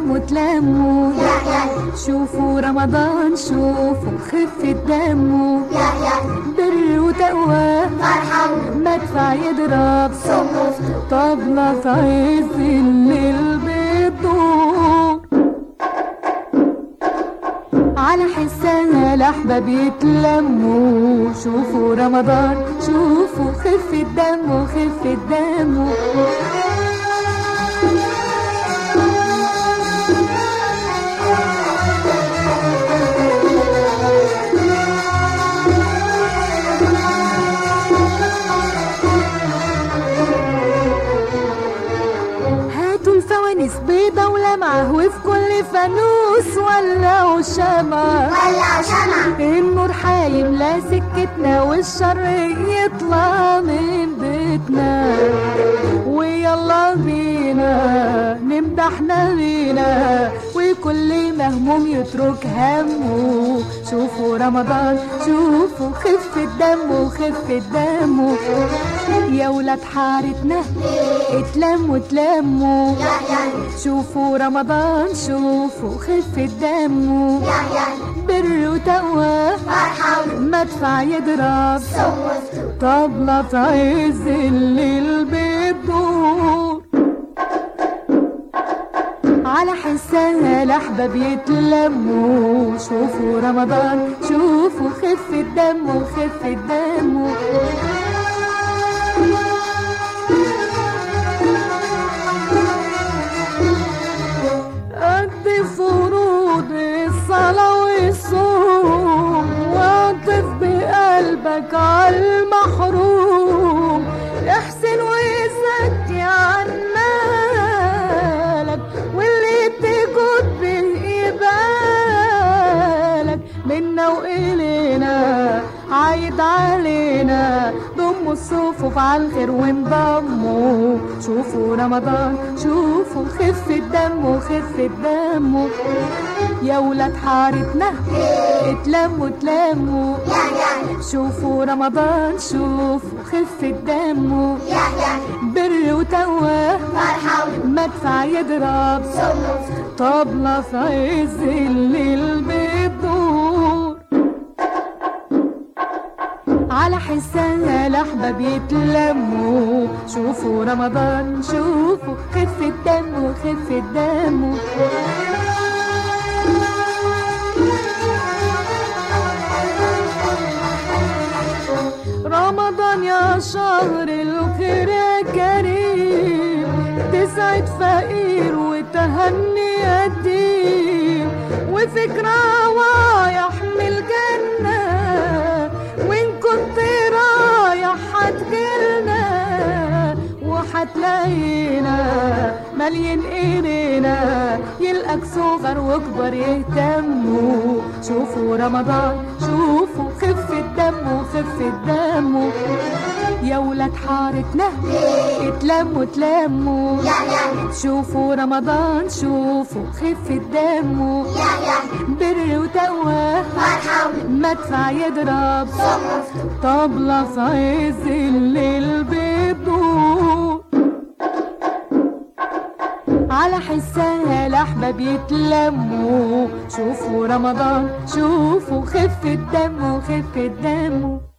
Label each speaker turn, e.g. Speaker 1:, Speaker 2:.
Speaker 1: اتلموا اتلموا شوفوا رمضان شوفوا خفة دمه بر وتقوى مدفع يضرب طبلة في عز الليل بتدور على حسها الأحباب يتلموا شوفوا رمضان شوفوا خفة دمه خفة دمه فوانيس بيضة ولمعة وفي كل فانوس ولعوا شمعة النور حيملى سكتنا والشر يطلع من بيتنا ويلا بينا نمدح نبينا وكل مهموم يترك همه شوفوا رمضان شوفوا خفة دمه خفة دمه يا ولاد حارتنا اتلموا اتلموا شوفوا رمضان شوفوا خفة دمه بر وتقوى مدفع يضرب طبلة في عز الليل بتدور على حسها الأحباب يتلموا شوفوا رمضان شوفوا خفة دمه خفة دمه قد فروض الصلاة والصوم واعطف بقلبك عالمحروم احسن وزكي عن مالك واللي تجود به يبالك منا وإلينا عايد علينا ضموا الصفوف عالخير وانضموا شوفوا رمضان شوفوا خفة دمه خفة دمه يا ولاد حارتنا اتلموا اتلموا شوفوا رمضان شوفوا خفة دمه بر وتقوى مدفع يضرب طبلة في عز الليل بتدور على حسها الأحباب يتلموا شوفوا رمضان شوفوا خفة دمه خفة دمه رمضان يا شهر الخير يا كريم تسعد فقير وتهني يتيم وفكرة رايح من الجنة وإن كنت رايح هتجيلنا وهتلاقينا مليان ايدينا يلقاك صغر وكبر يهتموا شوفوا رمضان شوفوا خفة دمه خفة دمه يا ولاد حارتنا اتلموا اتلموا شوفوا رمضان شوفوا خفة دمه بر وتقوى مدفع يضرب طبلة في عز الليل بتدور على حسها الأحباب يتلموا شوفوا رمضان شوفوا خفة دمه خفة دمه